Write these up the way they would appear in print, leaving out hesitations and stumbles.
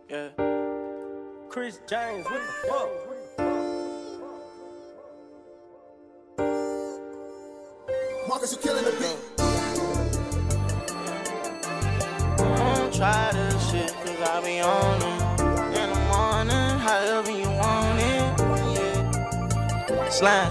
Yeah. Chris James, what the fuck? Marcus, you killing the beat. Don't try this shit, cause I be on it. In the morning, however you want it. Yeah. Slime.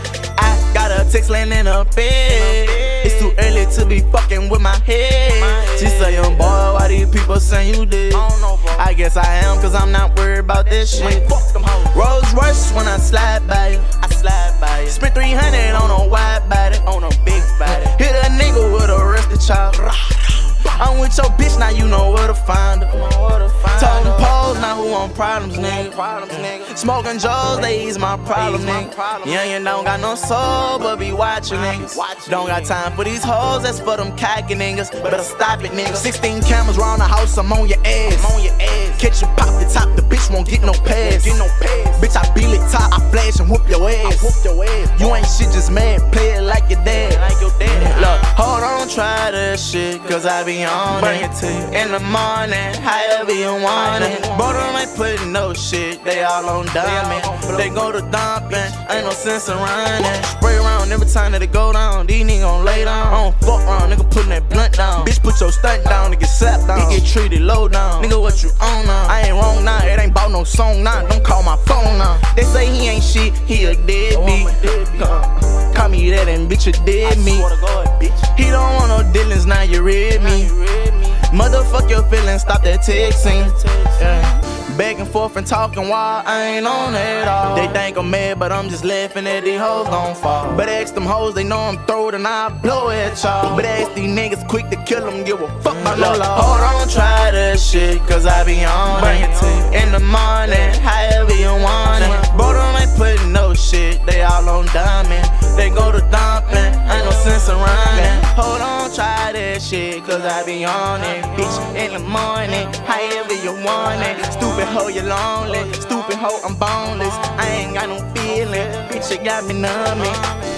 I got a text laying in a bed. It's too early to be fucking with my head. She say, young boy, why these people saying you did? I guess I am, cause I'm not worried about this shit. Rolls Royce when I slide by you. Spent 300 on a wide body, on a big body. Hit a nigga with a rusty chop. I'm with your bitch, now you know where to find her. Told them pose, now who on problems, nigga. Smoking Joes, they ease my problem, nigga. Youngin' don't got no soul, but be watching niggas. Don't got time for these hoes, that's for them cocky niggas. Better stop it, nigga. 16 cameras round the house, I'm on your ass. Catch you pop the top, the bitch won't get no pass. Bitch, I be lit top, I flash and whoop your ass. You ain't shit, just mad, play it like your dad. Look, hold on, try this shit, cause I be on it. In the morning, however you want it. Bro, them ain't putting no shit, they all on dumping. They go to dumping, ain't no sense in running. Spray around every time that it go down, these niggas gon' lay down. I don't fuck around, nigga putting that blunt down. Bitch, put your stunt down to get slapped down. He get treated low down. Nigga, what you on now? I ain't wrong now, it ain't bout no song now. Don't call my phone now. They say he ain't shit, he a deadbeat. Call me that and bitch, you dead me. He don't want no dealings, now you read me. Motherfuck your feelings, stop that texting. Yeah. Back and forth and talking while I ain't on it at all. They think I'm mad, but I'm just laughing at these hoes gon' fall. But ask them hoes, they know I'm throwed and I blow at y'all. But ask these niggas quick to kill them, give a fuck about no law. Hold on, try this shit, cause I be on it. In the morning, however you want it. Bro, them ain't putting no shit, they all on dumping. They go to dumping, ain't no sense in running. Hold on, try this shit, cause I be on it. Bitch, in the morning, however you want it. Stupid hoe, you lonely. Stupid hoe, I'm boneless. I ain't got no feeling. Bitch, you got me numbing.